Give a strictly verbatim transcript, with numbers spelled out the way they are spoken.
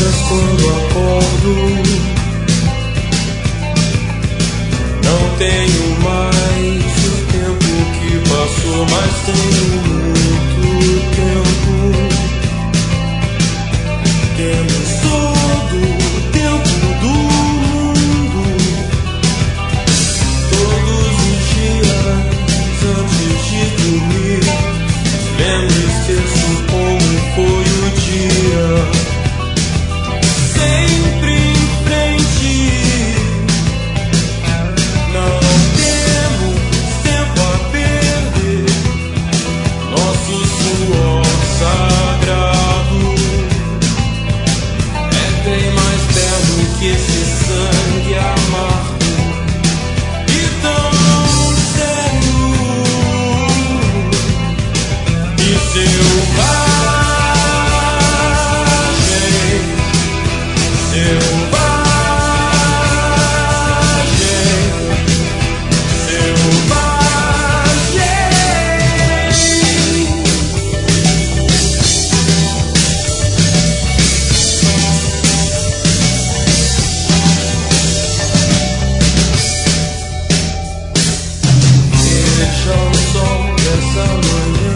horas quando acordo. Não tenho mais o tempo que passou, mas tenho muito tempo. Temos todo o tempo do mundo. Todos os dias antes de dormir, lembro e esqueço como foi o dia. Sempre em frente, não temos tempo a perder. Nosso suor sagrado é bem mais perto que esse sangue amargo e tão sério e selvagem. Deixa o sol dessa manhã